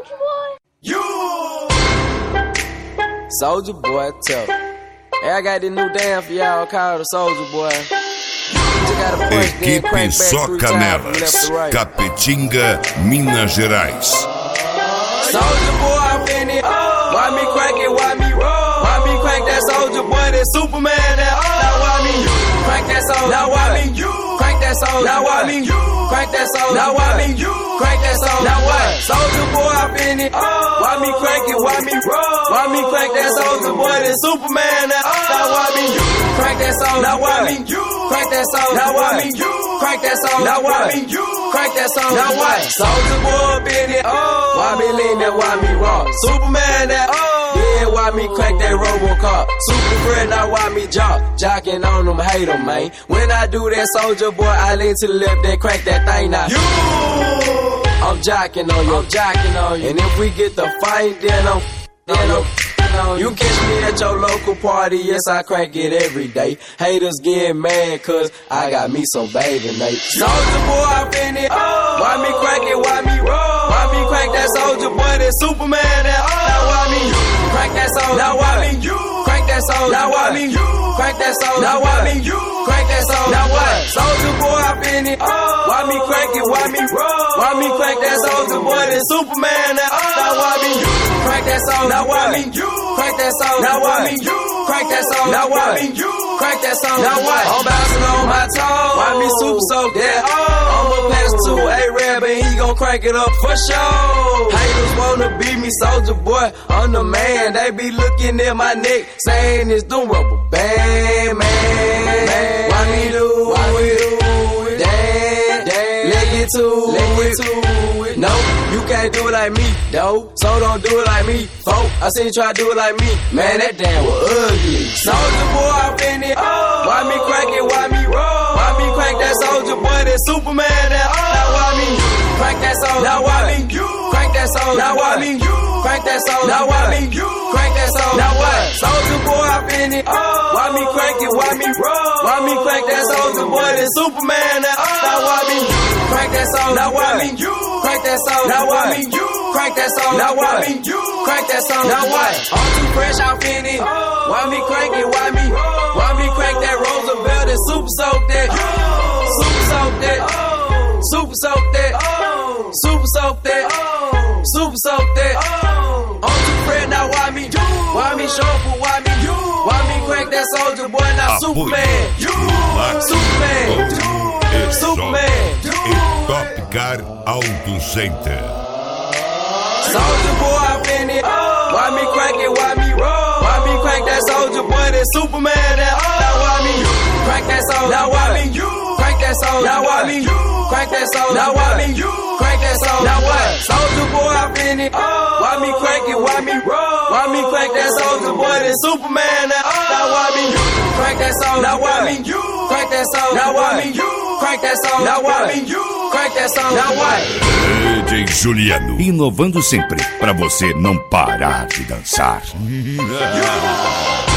Soulja Boy. Soulja Boy, tough. Hey, I got this new dance for y'all called the Soulja Boy. Equipe Só Canelas, Capetinga, Minas Gerais. Soulja Boy, I'm in it. Why me crack it? Why me roll? Why me crack that Soulja Boy? That Superman? That now why me crack that Soulja? Now why me crack that Soulja? Now why me crack that Soulja? Now why me crack that Soulja? Now what? Soulja Boy, I'm in it. Why me crack it? Why me roll? Why me crack that Soulja Boy? That Superman? That now why me crack that Soulja? Now why me crack that Soulja? Now why me crack that Soulja? Now why me crack that Soulja? Now what? Soulja Boy, I'm in it. Why me lean that? Why me rock? Superman? That yeah, why me crack that RoboCop? Super friend, now why me jocking on them, hate them, man. When I do that, Soulja Boy, I lean to the left, then crack that thing now. I'm jocking on you, I'm jocking on you. And if we get the fight, then I'm you catch me at your local party, yes, I crack it every day. Haters getting mad, cause I got me some bathing Nate. Soulja Boy, I'm in it. Why me crack it? Why me roll? Why me crack that Soulja Boy? That Superman? That now why me crack that Soulja? Now why me crack that Soulja? Now why me crack that Soulja? Now why me crack that Soulja? Now what? Soulja Boy, I'm in it. Why me crack it? Why me roll? Why me crack that Soulja Boy? That Superman? That now why me crack that Soulja? Now why me crack that Soulja? Now why me crack that Soulja? Now why me crack that Soulja? Now what? I'm bouncing on my toes. Why me super soak that? I'ma pass to A-Rab and he gon' crank it up for sure. Haters wanna beat me, Soulja Boy, I'm the man. They be looking at my neck, saying it's the rubber band, man. Why me do it? Damn, let get to it. No, you can't do it like me, though. So don't do it like me, folk. I seen you try to do it like me. Man, that damn was ugly. Soulja Boy, I'm in it. Why me crack it? Why me roll? Why me crack that Soulja Boy? That Superman? That now why me crack that Soulja? Now why me crack that Soulja? Now why me crack that Soulja? Now why me crack that Soulja? Now what? Soulja Boy, I'm in it. Why me crack it? Why me roll? Why me crack that Soulja Boy? That Superman? That now why me crack that Soulja? Now why me crack that Soulja? Now why me crack that Soulja? Now why me crack that Soulja? Now what? I'm too fresh, I'm in it. Why me crack it? Why me crack that Roosevelt and super soak that? Super soak that. Super soak that. Super soak that. Super soak that. I'm too fresh, now why me show up? Why me crack that Soulja Boy? Now Superman. Superman. E Top Car Auto Center. Soulja Boy, I'm in it. Why me crack it? Why me roll? Why me crack that Soulja Boy? That Superman? That now why me crack that Soulja? Now why me crack that Soulja? Now why me crack that Soulja? Now why me crack that Soulja? Now what? Soulja Boy, I'm in it. Why me crack it? Why me roll? Why me crack that Soulja Boy? That Superman? That now why me crack that Soulja? Now why me crack that Soulja? Now why me crack that Soulja? Now why me crack that Soulja? Now what? DJ Juliano, inovando sempre para você não parar de dançar.